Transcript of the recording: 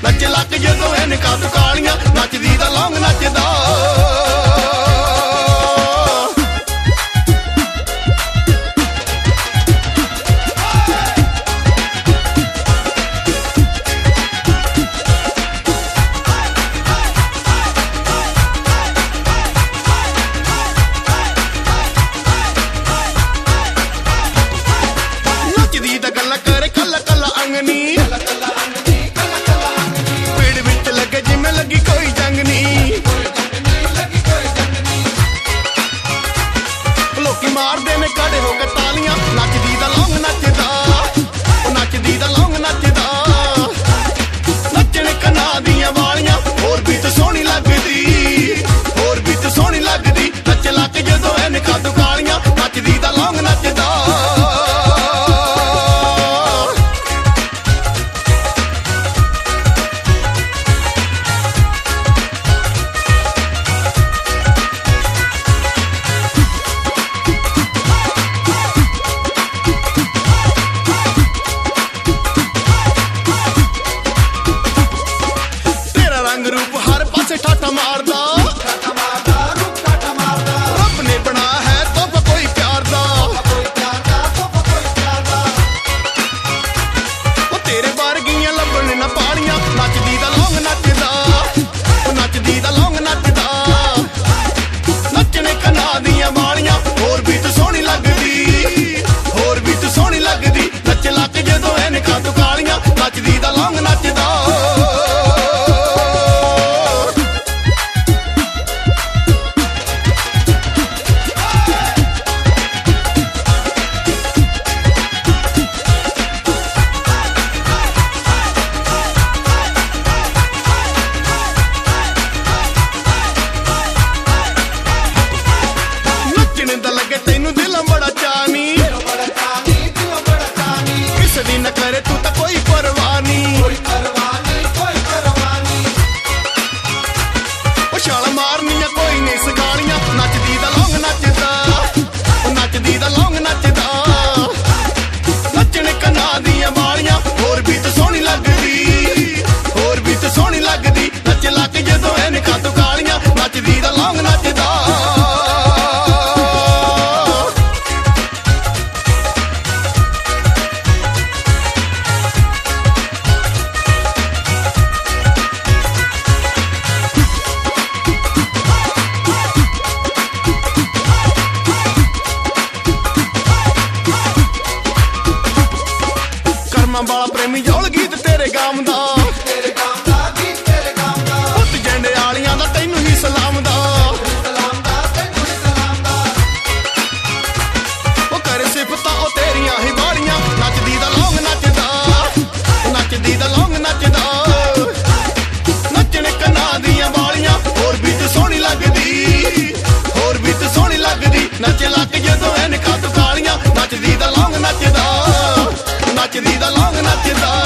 नच लग जदों ऐनकां तू कालियां नचदी दा लौंग नचदा मारदे ने कड़े हो के तालियां नचदी दा लौंग नचदा नचदी दा लौंग नचदा नचने कन्ना दियां वालियां होर भी तो सोहनी लगदी होर भी तो सोहनी लगदी नच लग जदों ऐनकां तू कालियां नचदी दा लौंग नचदा ठाठा मारदा रब ने बना है तोहफा कोई प्यार दा ओ तेरे वर्गियां लब्भन ना पालियां नचदी दा लौंग नचदा नचदी दा लौंग नचदा नचने कन्ना दियां वालियां होर भी तू सोहनी लगदी होर भी तू सोहनी लगदी नच लग जदों ऐनकां तू कालियां नचदी दा लौंग नचदा तैनू दिल बड़ा चानी किस दी न करे तू तो कोई परवाह नहीं ओ छाल मारनियां कोई नहीं सगालियां नचदी दा लौंग नचदा नचदी दा लौंग नचदा नचने कन्ना दियां वालियां होर भी तो सोहनी लगदी होर भी तो सोहनी लगदी नच लग जदों ऐनकां तू कालियां नचदी दा लौंग नचदा वाला प्रेमी जौल गीत तेरे गाम दा पुत जेंडे आलियां दा तैनू ही सलाम दा ओ करे सिफतां ओ तेरियां ही बाड़ियां नचदी दा लौंग नचदा नचदी दा लौंग नचदा नचने कन्ना दियां वालियां होर भी तू सोहनी लगदी होर भी तू सोहनी लगदी नच लग जदों ऐनकां तू कालियां नचदी दा लौंग नचदा नचदी दा लौंग नचदा